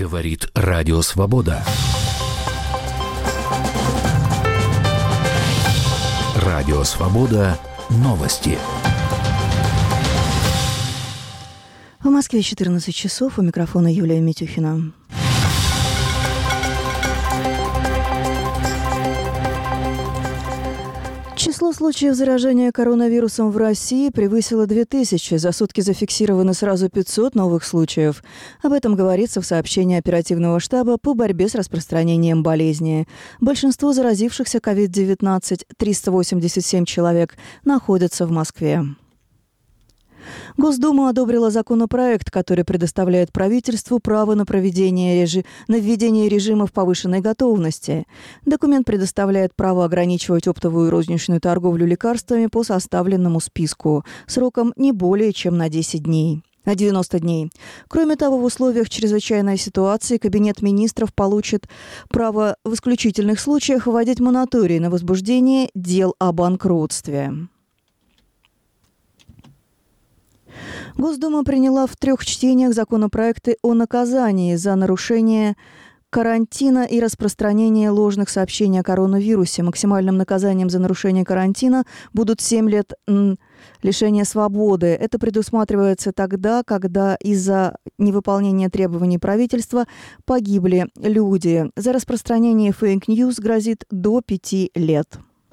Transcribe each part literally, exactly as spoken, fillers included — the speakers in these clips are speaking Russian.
Говорит Радио Свобода. Радио Свобода. Новости. В Москве четырнадцать часов. У микрофона Юлия Митюхина. Число случаев заражения коронавирусом в России превысило две тысячи. За сутки зафиксировано сразу пятьсот новых случаев. Об этом говорится в сообщении оперативного штаба по борьбе с распространением болезни. Большинство заразившихся ковид девятнадцать, триста восемьдесят семь человек, находятся в Москве. Госдума одобрила законопроект, который предоставляет правительству право на проведение режи... на введение режимов повышенной готовности. Документ предоставляет право ограничивать оптовую и розничную торговлю лекарствами по составленному списку сроком не более чем на десять дней. На девяносто дней. Кроме того, в условиях чрезвычайной ситуации Кабинет министров получит право в исключительных случаях вводить мораторий на возбуждение дел о банкротстве. Госдума приняла в трех чтениях законопроекты о наказании за нарушение карантина и распространение ложных сообщений о коронавирусе. Максимальным наказанием за нарушение карантина будут семь лет м, лишения свободы. Это предусматривается тогда, когда из-за невыполнения требований правительства погибли люди. За распространение фейк-ньюс грозит до пяти лет.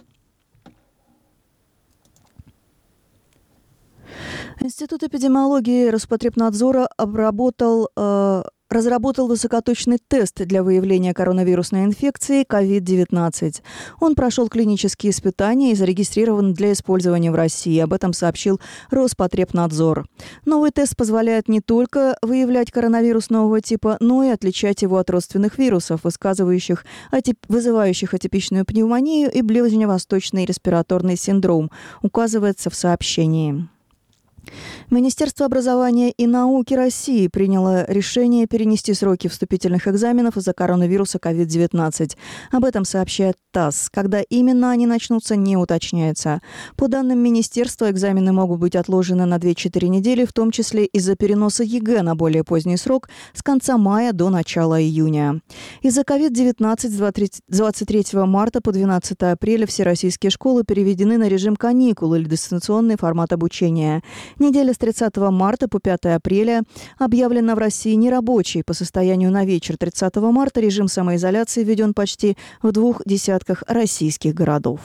Институт эпидемиологии Роспотребнадзора обработал, э, разработал высокоточный тест для выявления коронавирусной инфекции ковид девятнадцать. Он прошел клинические испытания и зарегистрирован для использования в России. Об этом сообщил Роспотребнадзор. Новый тест позволяет не только выявлять коронавирус нового типа, но и отличать его от родственных вирусов, высказывающих, атип... вызывающих атипичную пневмонию и ближневосточный респираторный синдром, указывается в сообщении. Министерство образования и науки России приняло решение перенести сроки вступительных экзаменов из-за коронавируса ковид девятнадцать. Об этом сообщает ТАСС. Когда именно они начнутся, не уточняется. По данным министерства, экзамены могут быть отложены на две-четыре недели, в том числе из-за переноса ЕГЭ на более поздний срок с конца мая до начала июня. Из-за ковид девятнадцать с двадцать третьего марта по двенадцатое апреля все российские школы переведены на режим каникул или дистанционный формат обучения. Неделя с тридцатого марта по пятое апреля объявлена в России нерабочей. По состоянию на вечер тридцатого марта режим самоизоляции введен почти в двух десятках российских городов.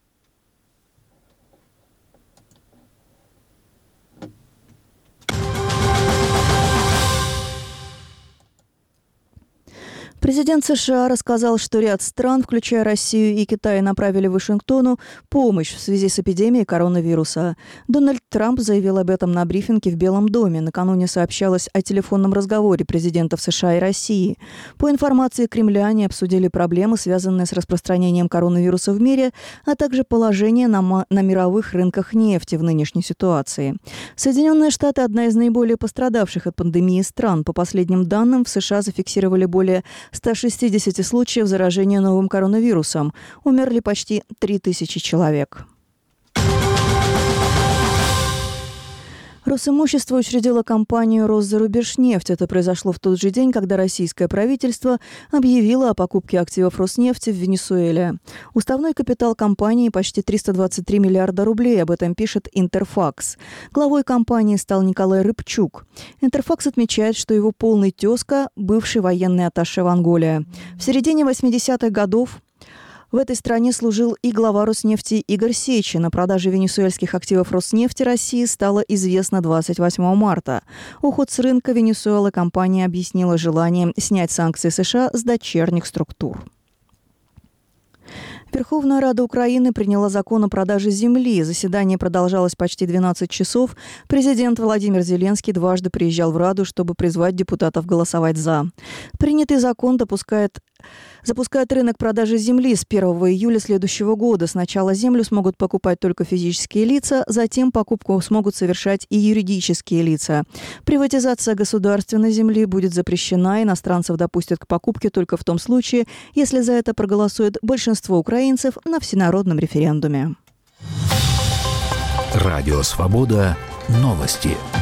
Президент США рассказал, что ряд стран, включая Россию и Китай, направили Вашингтону помощь в связи с эпидемией коронавируса. Дональд Трамп заявил об этом на брифинге в Белом доме. Накануне сообщалось о телефонном разговоре президентов США и России. По информации Кремля, они обсудили проблемы, связанные с распространением коронавируса в мире, а также положение на, на мировых рынках нефти в нынешней ситуации. Соединенные Штаты – одна из наиболее пострадавших от пандемии стран. По последним данным, в США зафиксировали более ста шестидесяти случаев заражения новым коронавирусом. Умерли почти три тысячи человек. Росимущество учредило компанию «Росзарубежнефть». Это произошло в тот же день, когда российское правительство объявило о покупке активов Роснефти в Венесуэле. Уставной капитал компании почти триста двадцать три миллиарда рублей. Об этом пишет Интерфакс. Главой компании стал Николай Рыбчук. Интерфакс отмечает, что его полный тезка – бывший военный атташе в Анголе. В середине восьмидесятых годов в этой стране служил и глава Роснефти Игорь Сечин. О продаже венесуэльских активов Роснефти России стало известно двадцать восьмого марта. Уход с рынка Венесуэлы компания объяснила желанием снять санкции США с дочерних структур. Верховная Рада Украины приняла закон о продаже земли. Заседание продолжалось почти двенадцать часов. Президент Владимир Зеленский дважды приезжал в Раду, чтобы призвать депутатов голосовать «за». Принятый закон допускает запускает рынок продажи земли с первого июля следующего года. Сначала землю смогут покупать только физические лица, затем покупку смогут совершать и юридические лица. Приватизация государственной земли будет запрещена, иностранцев допустят к покупке только в том случае, если за это проголосует большинство украинцев на всенародном референдуме. Радио Свобода. Новости.